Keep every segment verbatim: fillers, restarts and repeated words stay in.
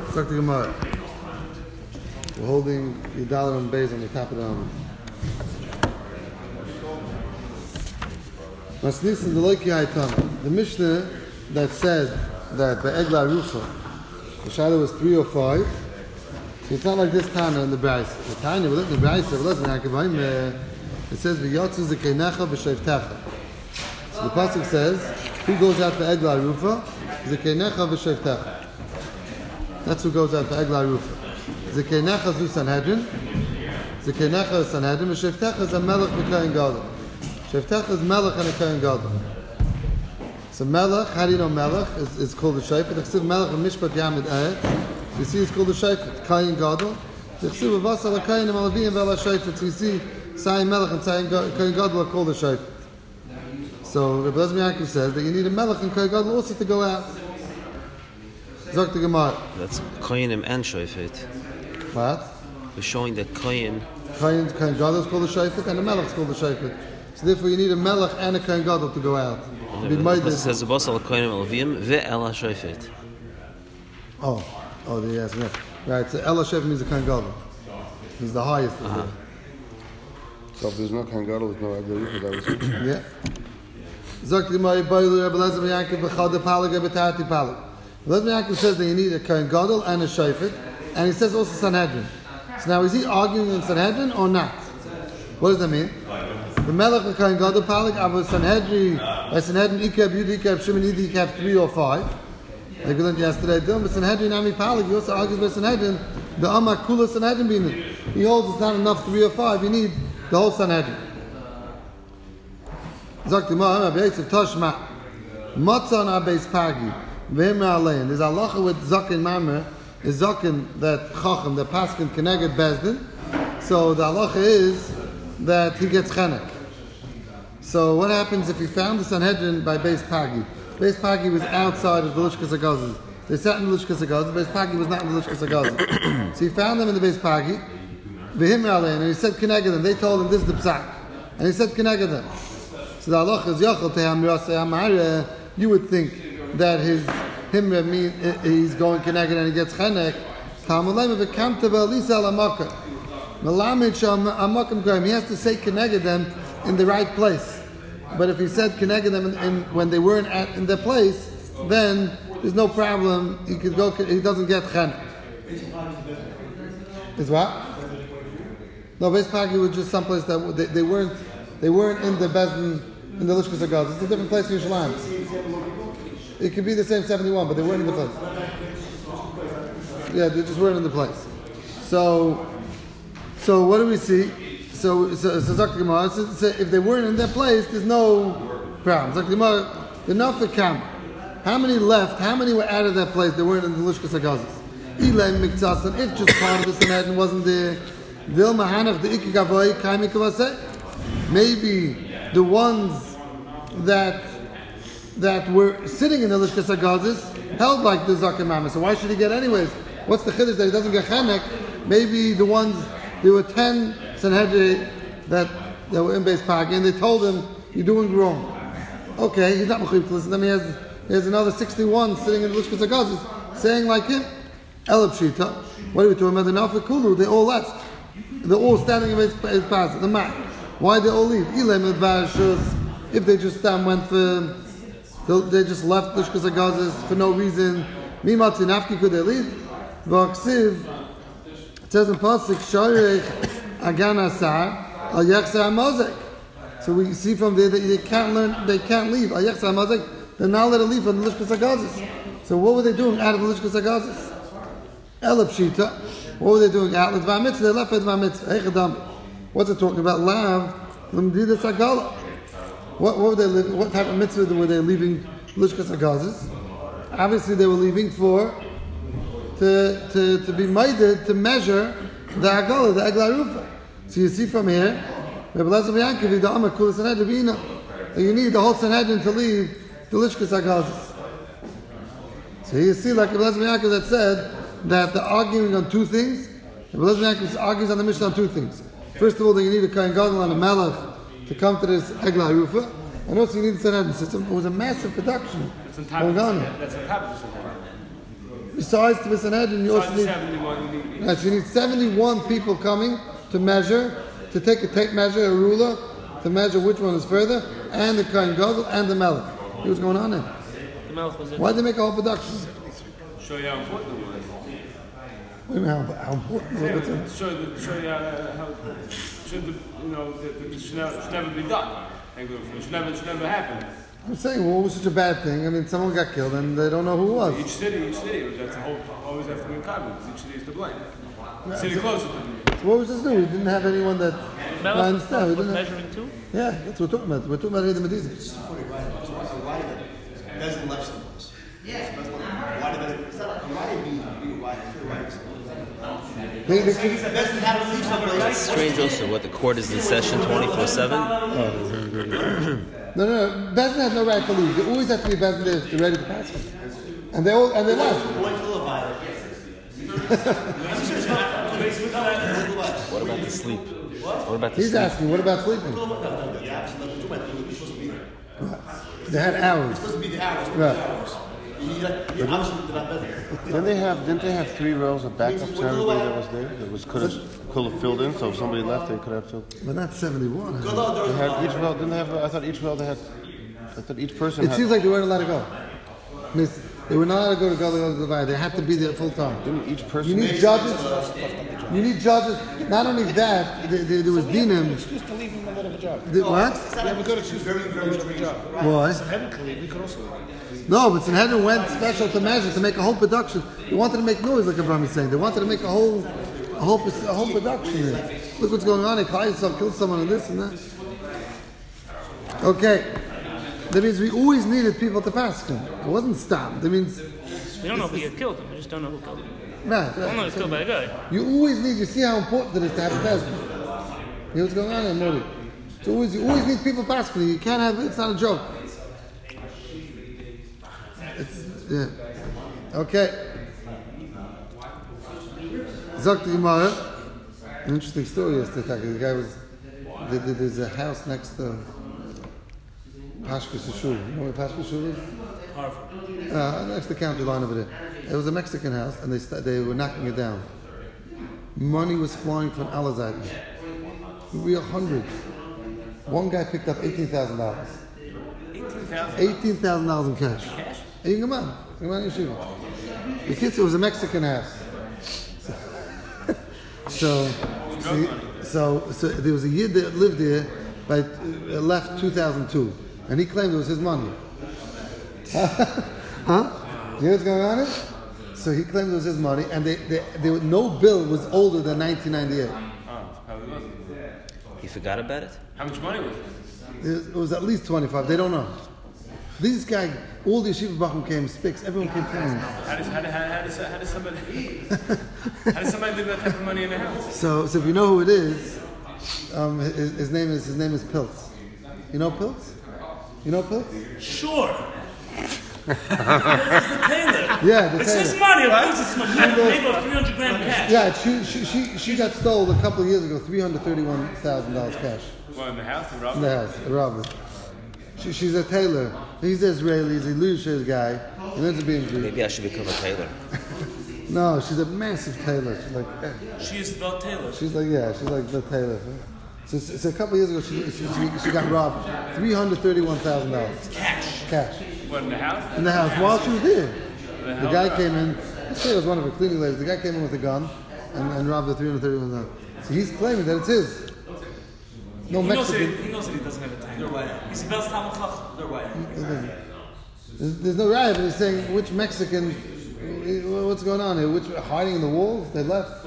Talk to Gemara. We're holding the dollar and base on the top of the arm. Masnis in the Loiki Haitama. The Mishnah that said that by Egla Rufa, the shadow was three or five. So it's not like this Tana in the Braisa. The Tana, we look in the Braisa, we look in the Akavayim, it says, V'yotzu zekeinecha v'shavtecha. So the Pasuk says, who goes out for Egla Rufa? Zekeinecha v'shavtecha. That's who goes out for Egla Rufa. Zekeinecha zu Sanhedrin. Zekeinecha is Sanhedrin. V'shavtecha is a melech v'kohen gadol. Shavtecha is melech and a kohen gadol. So melech, how do you know melech? Is, is called the shayfet. The chsiv melech and mishpat yamid ayet. You see it's called the shayfet. Kohen gadol. The chsiv of vasa la kohen and malavim v'ala shayfet. So you see Sayin melech and Sayin kohen gadol are called the shayfet. So Rabbi Elazar Yaakov says that you need a melech and kohen gadol also to go out. Zok the Gemara. That's kohenim and shayfet. What? We're showing that kohen. Kohen kohen gadol is called the shayfet and the melech is called the shayfet. So therefore you need a melech and a kohen gadol to go out. It says the boss al kohenim alavim ve'ela shayfet. Oh, oh, yes, yes. Right. So ela shayfet means a kohen gadol. He's the highest. Uh-huh. So if there's no kohen gadol, there's no Egla Rufa. That was it. Yeah. Zok the Gemara. Boiler Rabbi Elazar Yaakov v'chad palag v'tati palag. Rabbi Elazar Yaakov says that you need a kohen gadol and a shayfet, and he says also Sanhedrin. So now is he arguing in Sanhedrin or not? What does that mean? The melech and kohen gadol palag abu Sanhedrin by Sanhedrin ikab yud ikab shimon yud ikab three or five. Like we learned yesterday, but Sanhedrin ami palag. He also argues by Sanhedrin the amak kula Sanhedrin being. He holds it's not enough three or five. You need the whole Sanhedrin. Zakti ma'am abeis of Toshma matzah on abeis pagi v'him alein. There's halacha with zaken mamer is zaken that chacham that paskin keneged bezdin. So the halacha is that he gets chenek. So what happens if he found the Sanhedrin by Beis Pagi? Beis Pagi was outside of the Lishkas HaGazas. They sat in the Lishkas HaGazas. Beis Pagi was not in the Lishkas HaGazas. So he found them in the Beis Pagi, v'him alein, and he said keneged them. They told him this is the psak, and he said keneged them. So the halacha is yachal teham mirasei amare. You would think that his himra mean he's going keneged and he gets chenek. Tamulayim v'kamta v'alisa alamakah. Melamed sham amakim goyim. He has to say keneged them in the right place. But if he said keneged them in, in, when they weren't at, in their place, then there's no problem. He could go. He doesn't get chenek. Is what? No, Beis Pagi was just someplace that they, they weren't. They weren't in the Bezdin in the Lishkas HaGazas. It's a different place in Yerushalayim. It could be the same seventy-one, but they weren't in the place. Yeah, they just weren't in the place. So, so what do we see? So, so, so Zakti Gemara, so, so if they weren't in their place, there's no problem. Zakti Gemara, the Nafik Kam. How many left? How many were out of that place? They weren't in the Lishkas HaGazas. Ilay Miktasan, if just part of the Sanhedrin wasn't there, Vil Mahanach the Ikigavoy Kaimi Kavaseh. Maybe the ones that that were sitting in the Lishkas HaGazas held like the Zaken Mama. So why should he get anyways? What's the chiddush that he doesn't get chenek? Maybe the ones, there were ten Sanhedrin that, that were in Beis Pagi, and they told him, you're doing wrong. Okay, he's not mechuyev to listen. Then he has, he has another sixty-one sitting in the Lishkas HaGazas saying like him. Elab Shita. What are we talking about? The Nafik Kulu, they all left. They're all standing in Beis Pagi, the mat. Why they all leave? If they just um, went for, they just left the Lishkas HaGazas for no reason. Mimati nafki could they leave? V'aksiv, it says in Pasuk, Shorech agan asar al yechser hamozek. So we see from there that they can't learn, they can't leave al yechser hamozek. They're not allowed to leave from the Lishkas HaGazas. So what were they doing out of the Lishkas HaGazas? Elab Shita. What were they doing out of the Dvar Mitzvah? They left the Dvar Mitzvah. Eichadam. What's it talking about? Lav, Lamdida Sagala. What, what were they living? What type of mitzvah were they leaving Lishkas HaGazas? Obviously, they were leaving for to to, to be minded to measure the Agala, the Egla Rufa. So you see from here, Rabbi Elazar Yaakov, the Amar Kula Sanhedrin, that you need the whole Sanhedrin to leave the Lishkas HaGazas. So you see, like Rabbi Elazar Yaakov that said that they're arguing on two things. Rabbi Elazar Yaakov argues on the Mishnah on two things. First of all, that you need a kohen gadol and a melech to come to this Egla Rufa, and also you need the Sanhedrin system. It was a massive production. It's on top of the Sanhedrin. That's on top of the Sanhedrin. Besides the Sanhedrin, you also Besides need, the seventy-one, you need- right, so you need seventy-one people coming to measure, to take a tape measure, a ruler, to measure which one is further, and the Kohen Gadol and the Melech. See what's going on there? The Melech was in. Why did they make a whole production? show you how important it was. What do you mean how, how important? Yeah, What's it? to show, the, show you how, how should the, you know, that that this should never, should never be done. Like, it should never, it should never happen. I'm saying, well, it was such a bad thing. I mean, someone got killed and they don't know who it was. Each city, each city, that's a whole, always have to be in common. Each city is to blame. City closer to blame. So what was this do? We didn't have anyone that. I Melech understand. We was didn't have, measuring too? yeah, that's what we're talking about. We're talking about Eden Mediza. Why did Bezin left someplace? Yeah. Why did Bezin? It's not why did be why They, they, Bezin had to leave someplace. Strange also, what, the court is in session twenty-four seven? no, no, no. Bezin had no right to leave. They always have to be Bezin there to ready to pass him. And they all and they left. Went to Levi. What about the sleep? What about the He's sleep? asking, what about sleeping? They had hours. Supposed to be the hours. Right. You obviously did not Bezin. Didn't they have? Didn't they have three rows of backups for everybody that was there? That was could have could have filled in. So if somebody left, they could have filled. But not seventy-one. Good Lord, there They was had each row. Didn't they have? I thought each row they had. I thought each person It had. seems like they weren't allowed to go. I mean, they were not allowed to go to Gadol Levi. They had to be there full time. Didn't each person? You need judges. You need judges. Not only that, there, there, there was dinim. Excuse to leave in the middle of a job. The- What? We have a good excuse very, very middle of a job. Why? Heaven can leave, we could also leave. No, but Sanhedrin went special to measure to make a whole production. They wanted to make noise, like Abraham is saying. They wanted to make a whole, a whole, a whole production here. Look what's going on. They killed yourself, killed someone, and this and that. Okay, that means we always needed people to pass him. It wasn't stopped. That means We don't know if he had killed him. We just don't know who killed him. right. We don't know right. he's killed by a guy. You always need. You see how important it is to have a peasant. You know what's going on there, Modi? So always, you always need people passing. You can't have. It's not a joke. It's, yeah. Okay. Zok the Gemara. An interesting story yesterday. The guy was. there- there- There's a house next to Pashka Shul. You know where Pashka Shul is? Harvard. Uh, next to the county line over there. It was a Mexican house, and they st- they were knocking it down. Money was flying from Alazad. Real hundreds. One guy picked up eighteen thousand dollars. eighteen thousand. Eighteen thousand dollars in cash. Cash? Hey, come on, come on, yeshiva. The kids, it was a Mexican house. So, so, so, so there was a yid that lived there, but uh, left two thousand two, and he claimed it was his money. Huh? You know what's going on here? So he claimed it was his money, and they, they, they, were- no bill was older than nineteen ninety-eight. Oh, probably wasn't. He forgot about it? How much money was it? It was, it was at least twenty-five. They don't know. These guys, all the yeshiva bachim came, spics, everyone came telling him. How does, how, does, how, does, how does somebody how does somebody leave that type of money in the house? So, so if you know who it is, um, his, his name is his name is Piltz. You know Piltz? You know Piltz? Sure. This is the tailor. Yeah, the It's his tailor. money. Of course it's money. Maybe of three hundred grand cash. Yeah, she, she she she got stole a couple of years ago, three hundred thirty-one thousand dollars cash Well, in the house, in in Robert? the house, a robber. She, she's a tailor. He's Israeli. He's a Lush's guy. He lives in B M G. Maybe I should become a tailor. No, she's a massive tailor. She's like, eh. She is the tailor. she's like, yeah, she's like the tailor. So, so a couple of years ago, she she, she, she got robbed, three hundred thirty-one thousand dollars Cash. cash What, in the house? in the house while she was there. The The guy came in. Let's say it was one of her cleaning ladies. The guy came in with a gun and, and robbed the three hundred thirty-one thousand dollars. So he's claiming that it's his. No He knows, that, Mexican. he knows that he doesn't have a tailor. He's a best Talmud Chacham. They're white. There's, there's no riot, but he's saying which Mexican. What's going on here? Which hiding in the walls? They left.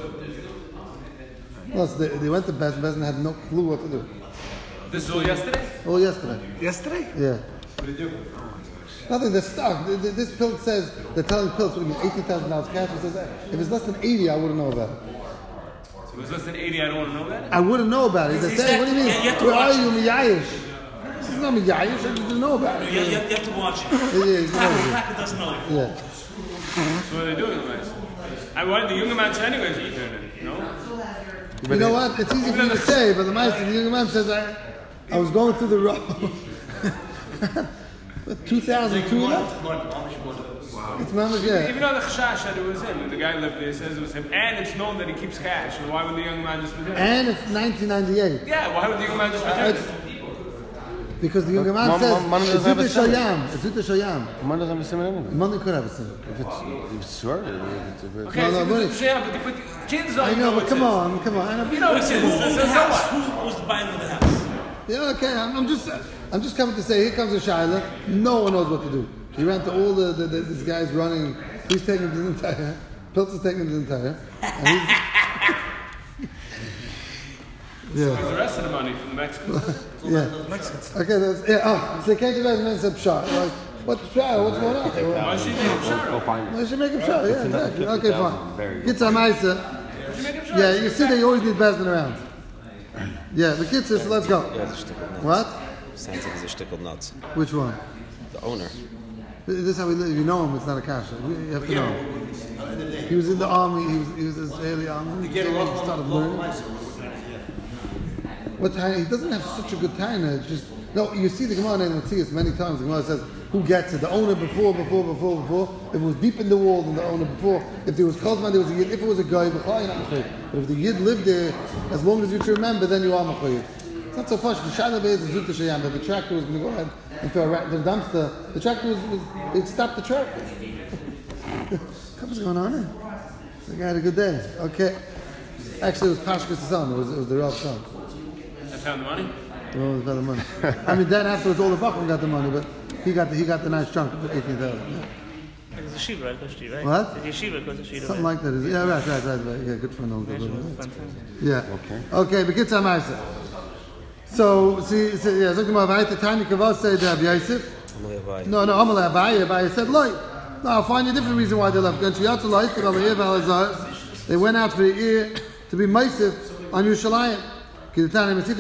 No, so they, they went to Bezin. Bezin had no clue what to do. This is all yesterday? Oh, yesterday. Yesterday? Yeah. Nothing. They're stuck. Th- th- This pill says they're telling pills what do you mean eighteen thousand dollars cash. He says that if it's less than eighty, I wouldn't know about it. If it was less than eighty, I don't want to know that? I wouldn't know about it. They're He's saying, what do you mean? that- you have to Where are watch you, Miyayish? This is not Miyayish. I just didn't know about You, it. you, you have to watch it. Yeah, yeah, Taka, yeah. Taka doesn't know it. Yeah. So what are they doing, guys? I wanted the younger man to anyways return it, no? You know what? It's easy for you to say, but the Meister, the young man says, I, I was going through the road. two thousand two left? It's mamish, yeah. Even though the chashash said it was him, and the guy lived there says it was him, and it's known that he keeps cash, so why would the young man just pretend? And it's nineteen ninety-eight. Yeah, why would the young man just pretend? Because the younger man Mom- says, mom- mom doesn't have a Zuta simon. Shayam, Zuta Shayam. Man doesn't have a simon anyway. Money could have a sin. If it's, if it's sure, if it's a bit. Okay, No, so no, it's a shame, but, but kids don't I know, but it's come his. on, come on. I know, You know it's his. Who So, owns so the house? what? Who owns the buying of the house? yeah, okay. I'm, I'm just, I'm just coming to say, here comes a Shaila. No one knows what to do. He ran to all the, the, the this guy's running. He's taking him to the entire. Pilt's taking him to the entire. And he's, yeah. Where's the rest of the money from the Mexicans? Yeah. Okay, that's, yeah, oh, so they came to the and said, Pshah. Like, what's Pshah? What's going on? They were, Why should he make him sure? well, should make him Pshah, yeah, exactly. Okay, fine. Get some Isa. Why should he make him sure? Yeah, you see, they always need Bezdin around. Yeah, the kids says, let's go. Yeah, the shtickle nuts. What? Sounds like he's a shtickle nuts. Which one? The owner. This is how we live. If you know him, it's not a kasha. You have to know him. He was in the army. He was, he was Israeli army. He started learning. What time? He doesn't have such a good time. It's just no. You see the Gemara in Matthias many times. The Gemara says, "Who gets it? The owner before, before, before, before. If it was deep in the wall, then the owner before. If there was Chazman, there was a yid. If it was a guy, before, you're not mechayiv. But if the yid lived there, as long as you can remember, then you are mechayiv. It's not so posh. The Shaila is Zuta Shayam that the tractor was going to go ahead and throw a rat in the dumpster. The tractor was, was it stopped the tractor. What's going on here? The guy had a good day. Okay. Actually, it was Pashka's son. It was, it was the Rav son. I found the money. Oh, he got the money. I mean, then afterwards, all the Bachman got the money, but he got the, he got the nice chunk of eighteen thousand. Yeah. It's a yeshiva, right? That's right? What? The yeshiva goes to yeshiva. Something like that. Is, yeah, right, right, right, right. Yeah, good for no good. Fantastic. Yeah. Okay. Okay, but kids Maisa. So, see, see, yeah, so come on, Tanya Kavas said Rabbi Yosef. No, no, Amalei Abaye. Abaye said, "Loy." No, I'll find you a different reason why they left. They went out for the year to be Meisif on Yerushalayim. You can't be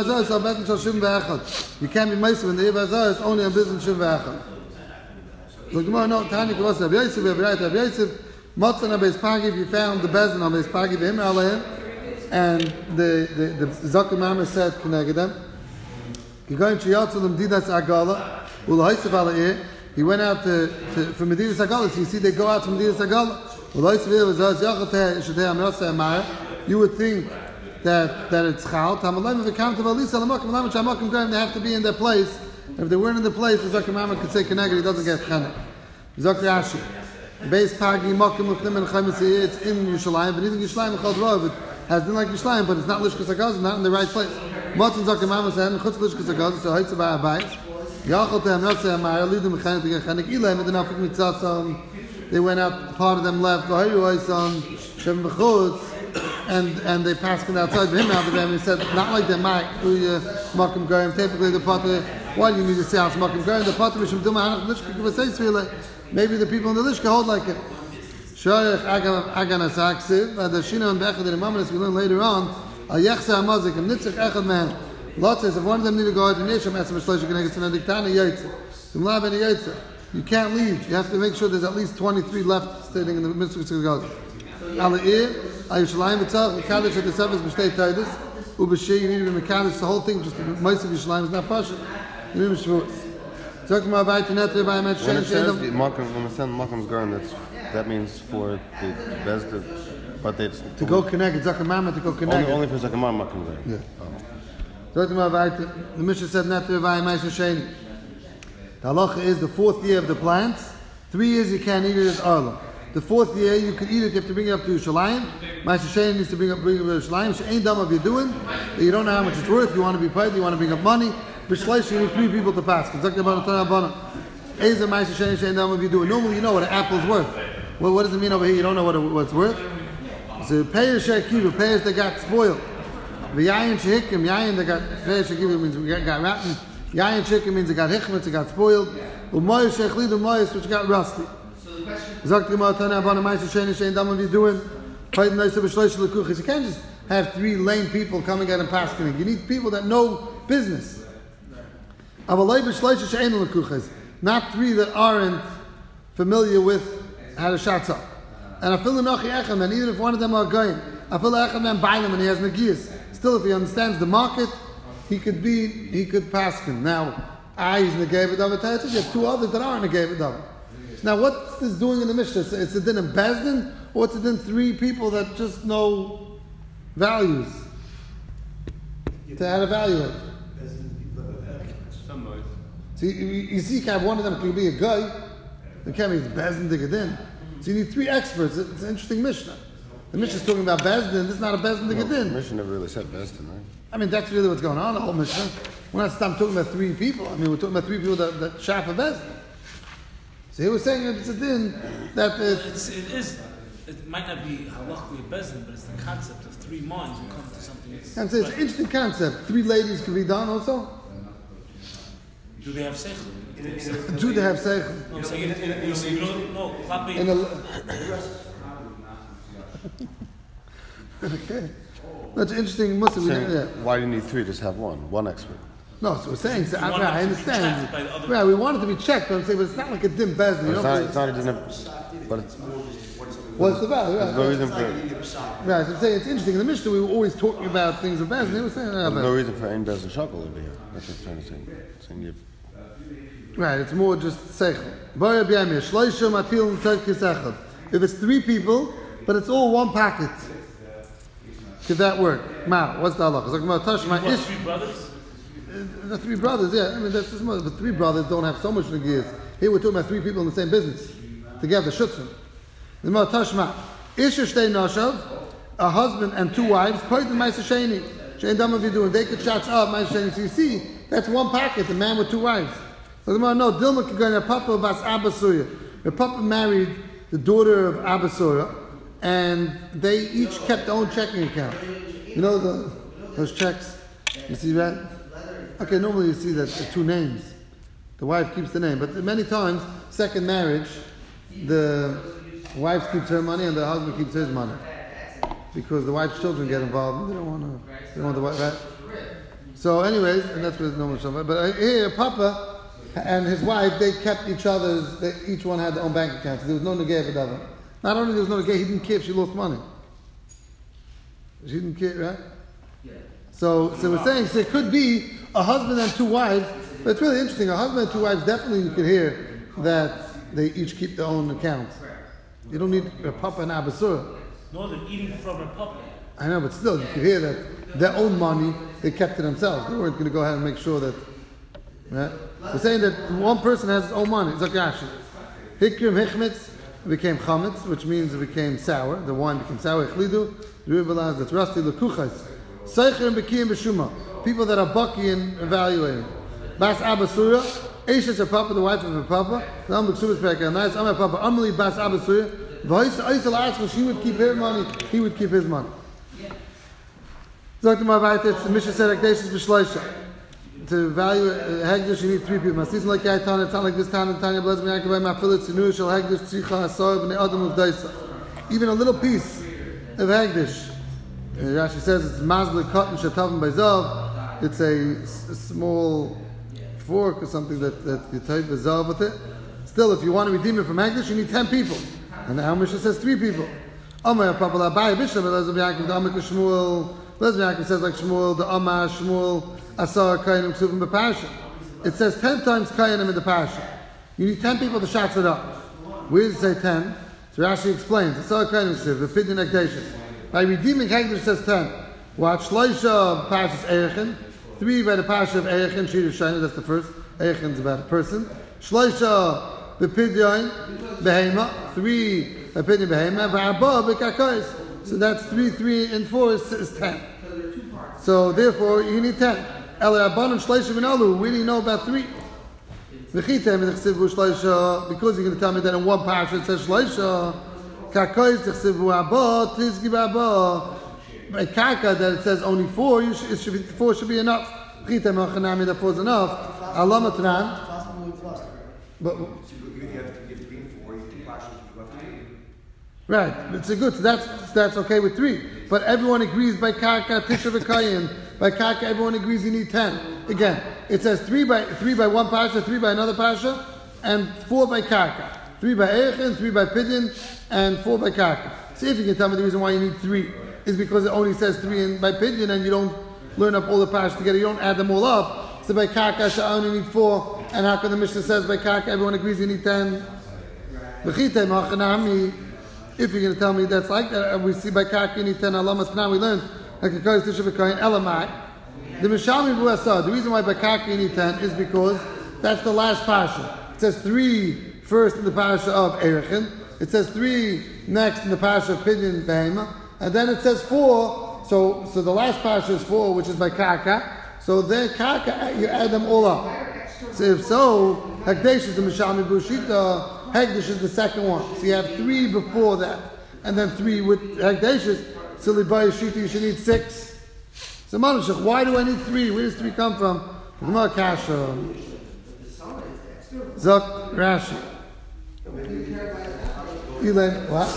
Meisif in the Yev Hazar, only on business Shiv Ve'echad. So Gemara, no, Tanya Kavas Rabbi Yosef, Rabbi Yosef, Motzan Abeis Pagiv, you found the Bezin Abeis Pagiv, him Aleim. And the the the Zakir Mama said connected them. He going to Yatzulim Didas Agala. Ul Haisef Alair. He went out to, to from Medinas Agala. So you see, they go out from Medinas Agala. Ul Haisef Alair. You would think that that it's Chal. Tamalayim if it comes to Valisa Lamakim Lamakim Shamakim Graham, they have to be in their place. And if they weren't in the place, the Zakir Mama could say connected. He doesn't get Chanek. Zakir Ashi. Beis Pagi Makim Lefnim and Chayim. It's in Yerushalayim, but even Yerushalayim Chal Rav. Has been like Yishlayim, but it's not Lishkas HaGazim, not in the right place. Motzin Zakir Mama said, Chutz Lishkas HaGazim, so Haitz Abay Abayis. Yachal Tehem Ratzeh Amayr, Lidim Mechanik Tegen Chanik Ilaim, Medenafik Mitzasam. They went out, part of them left, Gohayu Oisam, Shem Bechutz, and and they passed it outside for him out of them. He said, not like the Mike, Uya, Makim Garim, typically the Potter, why do you need to say house Makim Garim? The Potter, Mishim Duma, Hanach Lishka, Kivasei maybe the people in the Lishka hold like it. Shoyach Aganas Aksiv, the Shina and Bechad and Mamonis we learn later on, Al Yechsa Amazik, and Nitzach Echad Man. Lot says if one of them need to go out in Yesham, Esam Shlosh, you can get to Nadiktana Yaitza. Simla Ben Yaitza. You can't leave. You have to make sure there's at least twenty-three left standing in the midst of the Gaza. Ala'ir, Ayushalayim B'tzach, Mekadosh at the Seventh B'shtei Taidus, U'B'shei, you need to be Mekadosh, the whole thing, just most of Yushalayim is not Pasha. You need to be Shvuos. Talking about Vayit Netre, Vayit Met When it Shein, says Shein, the Malcolm, when it says Malcolm's Garden, that's that means for the best, but it's to go connect, Zakir Mama to go connect. only, only for Zakamar Malcolm Garden. Yeah. Talking about Vayit, the Mishnah said Netre, Vayit Met Shein. The halacha is the fourth year of the plants. Three years you can't eat it as arla. The fourth year you can eat it. You have to bring it up to Yerushalayim. Ma'aser Shein needs to bring up bring it to Yerushalayim. So ain't dumb if you're doing. You don't know how much it's worth. You want to be paid. You want to bring up money. B'shleish you need three people to pass. Exactly about the Torah. Eza Ma'aser Shein ain't dumb if you do it. Normally you know what an apple's worth. Well, what does it mean over here? You don't know what it, what it's worth. So payers shekiva, payers that got spoiled. V'yayin shehikim, yayin that got payers shekiva means we got, got rotten. Yayin shehikim means it got hichmet, it got spoiled. U'moyes shechlid u'moyes which got rusty. Zakt Gemara Tana Abana Ma'aser Shein Shein Dam of you doing. You can't just have three lame people coming out and passing. You need people that know business. Not three that aren't familiar with how to shats up. And I feel enough echem, and even if one of them are going, I feel echem man buying them and he has nagias. Still, if he understands the market, he could be, he could pass him. Now, I is negay v'davar. You have two others that aren't negay v'davar. Now, what's this doing in the Mishnah? It's, it's a din of Bezdin, or it's a din three people that just know values to how to evaluate. Somebody. See, you, you see, you can have one of them could be a guy. The can't be Bezdin Digadin. So you need three experts. It's an interesting Mishnah. The Mishnah is talking about Bezdin. This is not a Bezdin Well, the Digadin. Mishnah never really said Bezdin, right? I mean, that's really what's going on. The whole Mishnah. We're not stop talking about three people. I mean, we're talking about three people that that shafa Bezdin. So he was saying that it's a din that it, It's, it is. It might not be halachically a bezin, but it's the concept of three minds will come to something. That's I'm saying it's an interesting concept. Three ladies can be done also. Do they have seichel? Do they have seichel? Do they have seichel? No, I'm saying, you know, no, klapi- In a, okay, that's interesting. Muslim. Saying, Yeah. why do you need three? Just have one. One expert. No, so we're saying. So, I, want I it to be understand. checked by the other- Right, we want it to be checked, but I'm saying, but it's not like a dim bezdin. You It's know, not, it's not a din of, but it's, what's the value? there's no Right, reason for right. So I'm saying it's interesting. In the Mishnah, we were always talking about things of bezdin. They were saying, ah, there's no bezdin. reason for ein bezin shakel over here. That's what I'm trying to say. Saying you've, Right, it's more just seichel. Boya b'yamir, shloisha matil t'edkis echad. If it's three people, but it's all one packet, could that work? Ma, what's the halacha? It's like about Tashma What, ish. three brothers? The three brothers, yeah. I mean, that's just more. But three brothers don't have so much negias. Here we're talking about three people in the same business together. Shutzim. The more Tashma ish shtei nashav, a husband and two wives. Koyt ma'aser sheni. Shein dam doing. They could shots up ma'aser sheni. So you see, that's one packet. The man with two wives. So the more no Dilma could go in a papa bas Abasuya. The papa married the daughter of Abasuya, and they each kept their own checking account. You know the those checks. You see that? Okay, normally you see that the two names. The wife keeps the name, but many times, second marriage, the wife keeps her money and the husband keeps his money. Because the wife's children get involved and they don't want to, they don't want the wife, right? So anyways, and that's what it's normal shofar. But here, Papa and his wife, they kept each other's, they, each one had their own bank account. So there was no negay for the other. Not only there was no negay, he didn't care if she lost money. She didn't care, right? So, so we're saying, so it could be a husband and two wives, but it's really interesting. A husband and two wives, definitely you could hear that they each keep their own accounts. You don't need a papa and abasura. No, they're eating from a puppet. I know, but still, you could hear that their own money, they kept it themselves. They weren't going to go ahead and make sure that, right? We're saying that one person has his own money. It's like Rashi. Hikrim hichmitz became chametz, which means it became sour. The wine became sour. Ichlidu, Rubalaz, that's rusty, lekuchas. Seicher and Bekiyim B'Shuma, people that are bucky and evaluating. Bas Abasura, Eishes her papa, the wife of her papa. The Am B'Ksubas Pekah, nice. Am her papa, Amali Bas Abasura. V'Oisa Oisa La'asma, she would keep her money, he would keep his money. Sagt mal weiter, it's the Mishnah said Hekdeshis B'Shleisha. To value uh, Hekdesh, you need three people. Masis like Yaitan, it's not like this time in Tanya Blaz B'Yankavai Mafilit Sinu Shal Hekdesh Tzicha Asar B'nei Adam Uvdaisa. Even a little piece of Hekdesh. Uh, Rashi says it's mazli cotton shatavim b'zav. It's a, s- a small fork or something that, that you take the zav with it. Still, if you want to redeem it from Hekdesh, you need ten people. And the Mishnah says three people. Amar Papa Labai Bishlam Elazar Yaakov the Amar Shmuel. Elazar Yaakov says like Shmuel the Amar Shmuel Asar Kainim Ksuvim B'Parasha. It says ten times Kainim in the Parasha. You need ten people to shots it up. Where does it say ten? So Rashi explains. Asar Kainim Ksuvim B'Pidyon Hekdeshis. By redeeming Hekdesh says ten. Watch Shloisha Parashas Erechin. Three by the Parasha of Erechin, Shir Shina, that's the first. Erechin is about a person. Shloisha B'Pidyon Behema. Three by Pidyon Behema. V'Arba B'Kakos. So that's three, three, and four is, is ten. So therefore, you need ten. El Rabbanim Shloisha V'Nalu. We didn't know about three. V'Chitem V'Chsivu Shloisha. Because you're going to tell me that in one Parasha it says Shloisha. Kakois Tichsivu Abba, Tizgi Abba. By Kaka that it says only four, you should, it should be, four should be enough. Chita Melchanami, that four is enough. Alamatran. But right, it's a good. So that's that's okay with three. But everyone agrees by Kaka Tisha V'Kayin. By Kaka, everyone agrees you need ten. Again, it says three by three by one pasha, three by another pasha, and four by Kaka. Three by Erechin, three by Pidyon, and four by Kaka. See if you can tell me the reason why you need three is because it only says three in, by Pidyon, and you don't learn up all the pashas together. You don't add them all up. So by Kaka, I only need four. And how come the Mishnah says by Kaka, everyone agrees you need ten? V'chitei machanami. If you're going to tell me that's like that, and we see by Karkini ten alamas now we learned like a kohen tisha v'kohen elamai. The Mishalmi Buasa. The reason why by Karkini ten is because that's the last parsha. It says three first in the parsha of Erechin. It says three next in the parsha of Pidyon Behema, and then it says four. So, so the last parsha is four, which is by Karka. So then Karka, you add them all up. So if so, Hekdesh is the Mishalmi Bushita. Hekdesh is the second one. So you have three before that, and then three with Hekdesh. So Libai Shita, you should need six. So Manushach, why do I need three? Where does three come from? Gemara Kasha. Zok Rashi. Elaine, what?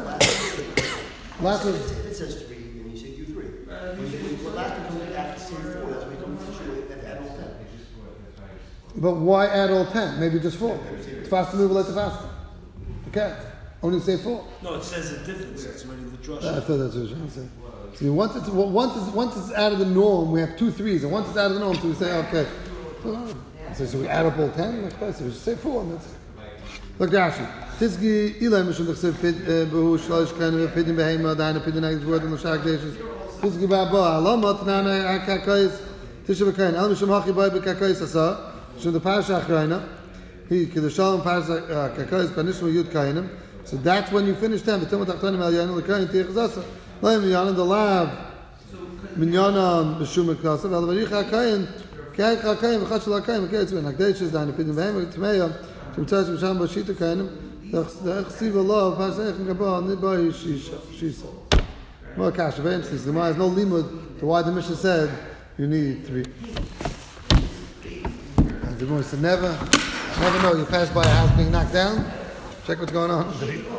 Last If of it says three, then you say do three. Well, last one comes after say four. That's why you come to add all ten. But why add all ten? Maybe just four. It's fast to move, let the fast. Okay. Only say four. No, it says a difference. It's already the drush. I thought that's what you're trying to say. So once it's, well, once it's, once it's out of the norm, we have two threes. And once it's out of the norm, so we say, okay. So, so we add up all ten? Like that. So we just say four and that's it. Look, Rashi. Tizgi ilay mishum d'chsev behu shlosh kanu pidin behema daina pidin agdis word in the shak deshes. Tizgi ba'ba alama t'nana hakakais tisha b'kain el mishum hachi bai b'kakais asa shum the parasha achrayna he kidushalom parasha kakais kanishma yud kainim. So that's when you finish ten. V'tim v'tachtonim el yanu l'kain tichaz asa loim yanan the lav minyanam b'shum m'knasav el v'richa kain kai kain v'chad shel kain v'kei tzvin hakdeshes daina pidin behema t'meya shum tzaz b'sham b'shita kainim. The Chsiv Allah Pasech Gabah Nibai Shisha Shisa. More cash of instance. The has no limud to why the Mishnah said you need three. And the Gemara said never, never know. You pass by a house being knocked down. Check what's going on.